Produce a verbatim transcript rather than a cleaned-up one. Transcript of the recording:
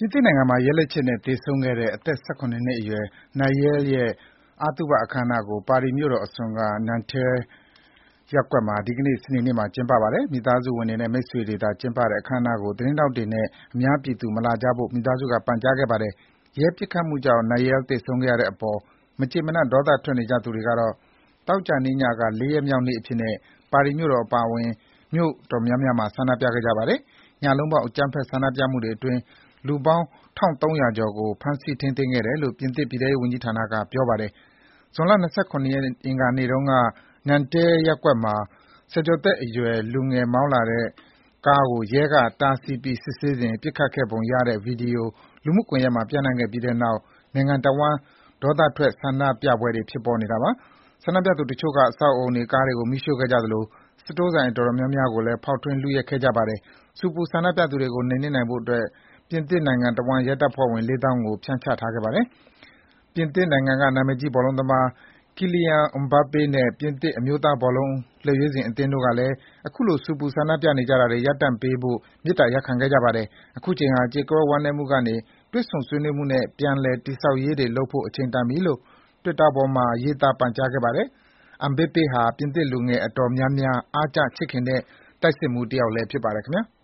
ပြင်သစ်နိုင်ငံမှာရက်လက်ချက်နဲ့သေဆုံးခဲ့တဲ့အသက် ၁၇ နှစ်အရွယ် Nayel ရဲ့ အသုဘအခမ်းအနားကို ပါရီမြို့တော်အစွန်က Nanterre ရပ်ကွက်မှာ ဒီကနေ့ စနေနေ့မှာ ကျင်းပပါတယ်။ မိသားစုဝင်တွေနဲ့ မိတ်ဆွေတွေသာကျင်းပတဲ့ အခမ်းအနားကို သတင်းထောက်တွေနဲ့ အများပြည်သူ မလာကြဖို့ မိသားစုက ပန်ကြားခဲ့ပါတယ်။ ရဲပစ်ခတ်မှုကြောင့် Nayel သေဆုံးခဲ့ရတဲ့အပေါ် မကျေမနပ် ဒေါသထွက်နေကြသူတွေကတော့ သောကြာနေ့ညက ၄ ရက်မြောက်နေ့အဖြစ်နဲ့ ပါရီမြို့တော်အပါအဝင် မြို့အတော်များများမှာ ဆန္ဒပြခဲ့ကြပါတယ်။ ညလုံးပေါက် အကြမ်းဖက် ဆန္ဒပြမှုတွေအတွင်း လူပေါင်း ၁,၃၀၀ ကျော်ကို ဖမ်းဆီး ထိန်းသိမ်းခဲ့တယ်လို့ ပြင်သစ် ပြည်ထဲရေးဝန်ကြီးဌာနက ပြောပါတယ်။ ဇွန်လ ၂၇ ရက် အင်္ဂါနေ့တုန်းက Nanterre ရပ်ကွက်မှာ ဆယ်ကျော်သက်အရွယ် လူငယ်မောင်းလာတဲ့ကားကို ရဲက တားဆီးပြီး စစ်ဆေးစဉ် ပစ်ခတ်ခဲ့ပုံရတဲ့ ဗွီဒီယို လူမှုကွန်ယက်မှာ ပျံ့နှံ့ခဲ့ပြီးတဲ့နောက် နိုင်ငံတဝန်း ဒေါသထွက် ဆန္ဒပြပွဲတွေ ဖြစ်ပေါ်နေတာပါ။ ဆန္ဒပြသူတချို့က အဆောက်အဦတွေ၊ ကားတွေကို မီးရှို့ခဲ့ကြသလို စတိုးဆိုင်အတော်များများကိုလည်း ဖောက်ထွင်း လုယက်ခဲ့ကြပါတယ်။ ဆူပူဆန္ဒပြသူတွေကို နှိမ်နင်းနိုင်ဖို့အတွက် ပြင်သစ်နိုင်ငံတဝန်း ရဲတပ်ဖွဲ့ဝင် လေးသောင်းကို ဖြန့်ချထားခဲ့ပါတယ်။ ပြင်သစ်နိုင်ငံက နာမည်ကြီး ဘောလုံးသမား Kylian Mbappe နဲ့ ပြင်သစ် အမျိုးသားဘောလုံး လက်ရွေးစင်အသင်းတို့ကလည်း အခုလို ဆူပူ ဆန္ဒပြနေကြတာတွေ ရပ်တန့်ပေးဖို့ မေတ္တာရပ်ခံခဲ့ကြပါတယ်။ အခုချိန်ဟာ ကြေကွဲဝမ်းနည်းမှုကနေ တွေ့ဆုံဆွေးနွေးမှုနဲ့ ပြန်လည်တည်ဆောက်ရေးတွေလုပ်ဖို့ အချိန်တန်ပြီလို့ Twitter ပေါ်မှာ ရေးသား ပန်ကြားခဲ့ပါတယ်။ Mbappe ဟာ ပြင်သစ်လူငယ်အတော်များများ အားကျချစ်ခင်တဲ့ တိုက်စစ်မှူးတယောက်လည်း ဖြစ်ပါတယ်ခင်ဗျာ။